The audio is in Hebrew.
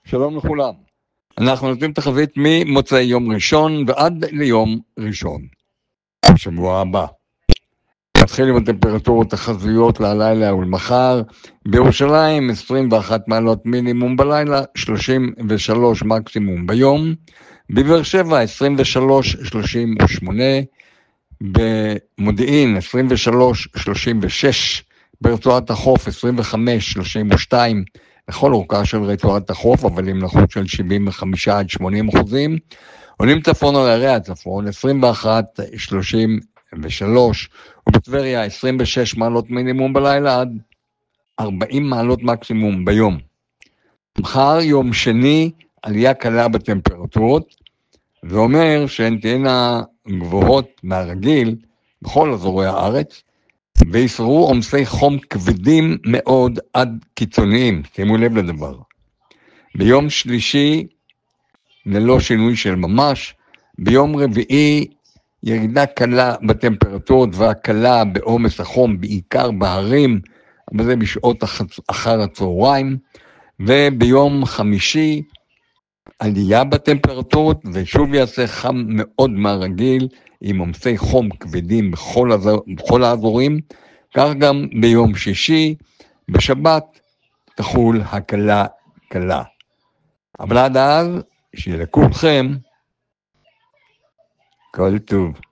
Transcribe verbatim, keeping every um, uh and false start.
שלום לכולם. אנחנו נותנים תחזית ממוצאי יום ראשון ועד ליום ראשון, בשבוע הבא. נתחיל עם הטמפרטורות תחזיות להלילה ולמחר. בירושלים עשרים ואחת מעלות מינימום בלילה, שלושים ושלוש מקסימום ביום. בבאר שבע עשרים ושלוש שלושים ושמונה, במודיעין עשרים ושלוש שלושים ושש, ברצועת החוף עשרים וחמש שלושים ושתיים, לכל אורכה של רצועת החוף, אבל עם לחות של שבעים וחמישה עד שמונים אחוזים. עולים צפון על ערי הצפון עשרים ואחת שלושים ושלוש, ובטבריה עשרים ושש מעלות מינימום בלילה עד ארבעים מעלות מקסימום ביום. מחר יום שני עלייה קלה בטמפרטורות, זה אומר שהן תהיינה גבוהות מהרגיל בכל אזורי הארץ, וישררו עומסי חום כבדים מאוד עד קיצוניים, שימו לב לדבר. ביום שלישי ללא שינוי של ממש, ביום רביעי ירידה קלה בטמפרטורות והקלה בעומס החום, בעיקר בהרים, אבל זה בשעות אחר הצהריים, וביום חמישי עלייה בטמפרטורות, ושוב יעשה חם מאוד מהרגיל, עם עומסי חום כבדים בכל, הזור, בכל האזורים, כך גם ביום שישי, בשבת תחול הקלה קלה. אבל עד אז, שיהיה לכולכם כל טוב.